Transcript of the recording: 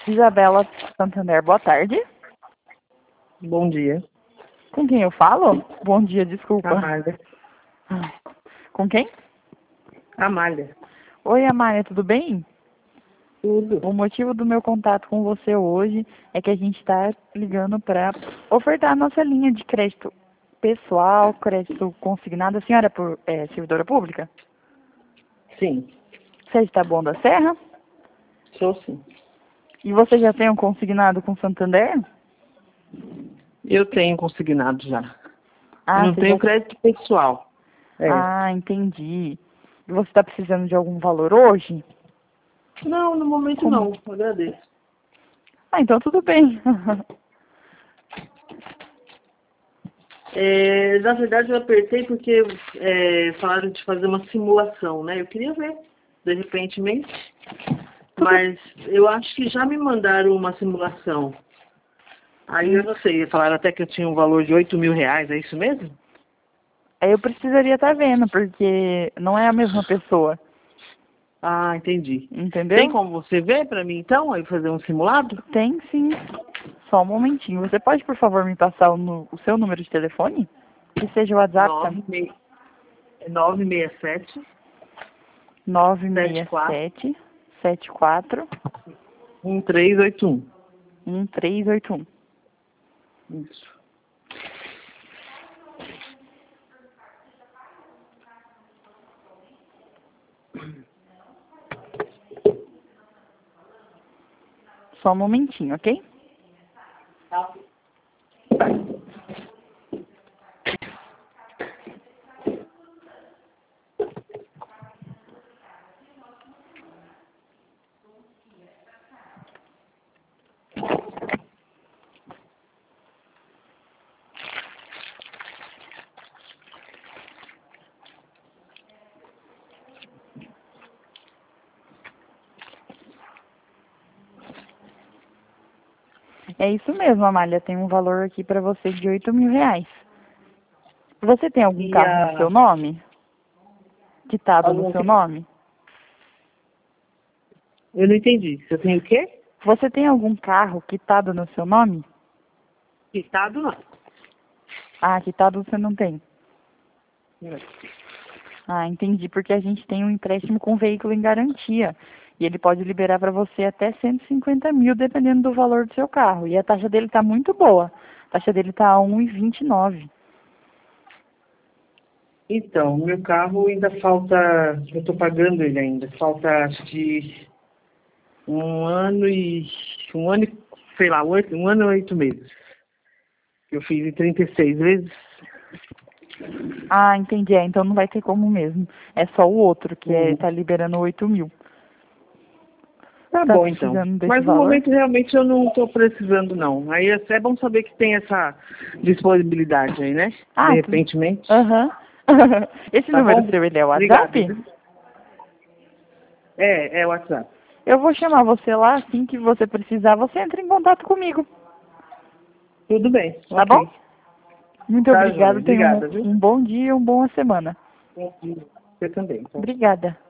Isabela Santander, boa tarde. Bom dia. Com quem eu falo? Bom dia, desculpa. Amália. Com quem? Amália. Oi, Amália, tudo bem? Tudo. O motivo do meu contato com você hoje é que a gente está ligando para ofertar a nossa linha de crédito pessoal, crédito consignado. A senhora é servidora pública? Sim. Você está bom da Serra? Sou sim. E você já tem um consignado com Santander? Eu tenho consignado já. Ah, Não você tenho já... crédito pessoal. Ah, entendi. E você está precisando de algum valor hoje? Não, no momento Como? não. Agradeço. Ah, então tudo bem. Na verdade, eu apertei porque falaram de fazer uma simulação, né? Eu queria ver, de repentemente. Mas eu acho que já me mandaram uma simulação. Aí eu não sei, falaram até que eu tinha um valor de 8.000 reais, é isso mesmo? Aí eu precisaria estar vendo, porque não é a mesma pessoa, Ah, entendi. Tem entendeu? como você ver pra mim então, aí fazer um simulado? Tem sim. Só um momentinho. Você pode, por favor, me passar o seu número de telefone? Que seja o WhatsApp também. 967 967 74 1381. 1381. Isso. Só um momentinho, ok? É isso mesmo, Amália. Tem um valor aqui para você de 8.000 reais. Você tem algum E carro no seu nome? Quitado no algum seu nome? Eu não entendi. Você tem o quê? Você tem algum carro quitado no seu nome? Quitado não. Ah, quitado você não tem. Não. Ah, entendi, porque a gente tem um empréstimo com veículo em garantia. E ele pode liberar para você até 150 mil, dependendo do valor do seu carro. E a taxa dele está muito boa. A taxa dele está a 1,29. Então, meu carro ainda falta, eu estou pagando ele ainda, falta acho que sei lá, 1 ano e 8 meses. Eu fiz em 36 vezes. Ah, entendi. É, então não vai ter como mesmo. É só o outro que Uhum. tá liberando 8 mil. Tá Tá bom, então. precisando desse Mas no valor? momento realmente eu não estou precisando, não. Aí é bom saber que tem essa disponibilidade aí, né? De Ah, repentemente. aham. Esse Tá número bom? seu, ele é o Obrigado. WhatsApp? Viu? É o WhatsApp. Eu vou chamar você lá, assim que você precisar, você entra em contato comigo. Tudo bem, Tá bom? ok. Muito Tá, joia. obrigada. Tenha Obrigada, viu? um bom dia e uma boa semana. Bom dia. Você também, tá? Obrigada.